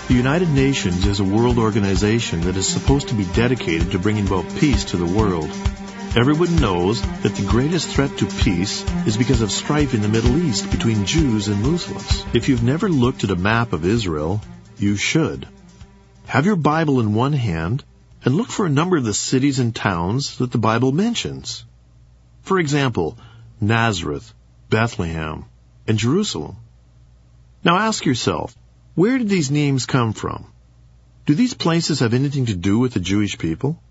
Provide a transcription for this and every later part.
The United Nations is a world organization that is supposed to be dedicated to bringing about peace to the world. Everyone knows that the greatest threat to peace is because of strife in the Middle East between Jews and Muslims. If you've never looked at a map of Israel, you should. Have your Bible in one hand and look for a number of the cities and towns that the Bible mentions. For example, Nazareth, Bethlehem, and Jerusalem. Now ask yourself, where did these names come from? Do these places have anything to do with the Jewish people?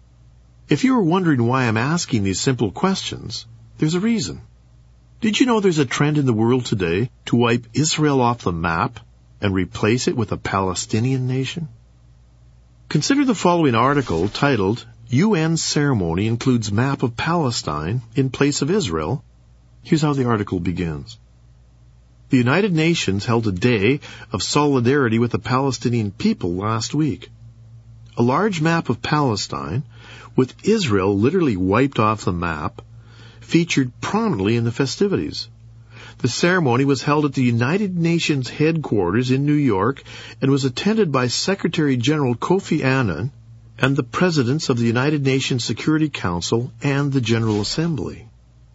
If you are wondering why I'm asking these simple questions, there's a reason. Did you know there's a trend in the world today to wipe Israel off the map and replace it with a Palestinian nation? Consider the following article titled, UN Ceremony Includes Map of Palestine in Place of Israel. Here's how the article begins. The United Nations held a day of solidarity with the Palestinian people last week. A large map of Palestine, with Israel literally wiped off the map, featured prominently in the festivities. The ceremony was held at the United Nations headquarters in New York and was attended by Secretary General Kofi Annan and the presidents of the United Nations Security Council and the General Assembly.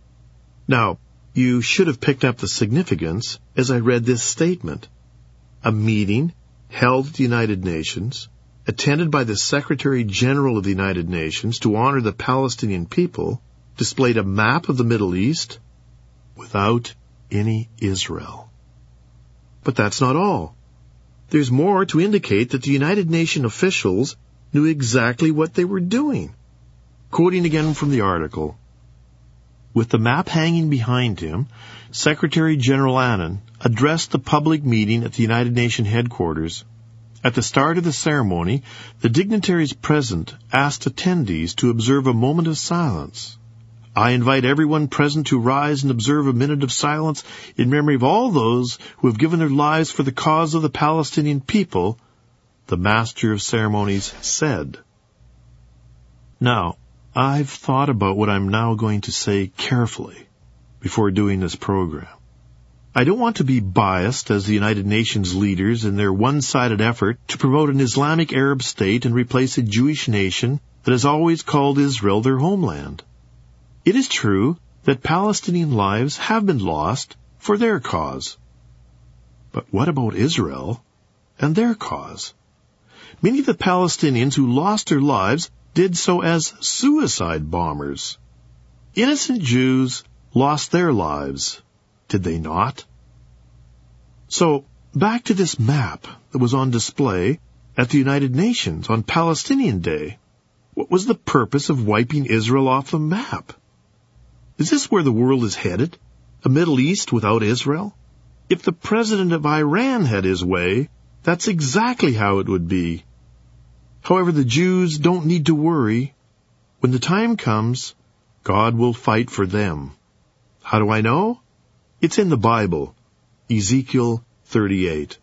Now, you should have picked up the significance as I read this statement. A meeting held at the United Nations, attended by the Secretary General of the United Nations to honor the Palestinian people, displayed a map of the Middle East without any Israel. But that's not all. There's more to indicate that the United Nations officials knew exactly what they were doing. Quoting again from the article, with the map hanging behind him, Secretary General Annan addressed the public meeting at the United Nations headquarters. At the start of the ceremony, the dignitaries present asked attendees to observe a moment of silence. I invite everyone present to rise and observe a minute of silence in memory of all those who have given their lives for the cause of the Palestinian people, the Master of Ceremonies said. Now, I've thought about what I'm now going to say carefully before doing this program. I don't want to be biased as the United Nations leaders in their one-sided effort to promote an Islamic Arab state and replace a Jewish nation that has always called Israel their homeland. It is true that Palestinian lives have been lost for their cause. But what about Israel and their cause? Many of the Palestinians who lost their lives did so as suicide bombers. Innocent Jews lost their lives, did they not? So, back to this map that was on display at the United Nations on Palestinian Day. What was the purpose of wiping Israel off the map? Is this where the world is headed? A Middle East without Israel? If the president of Iran had his way, that's exactly how it would be. However, the Jews don't need to worry. When the time comes, God will fight for them. How do I know? It's in the Bible, Ezekiel 38.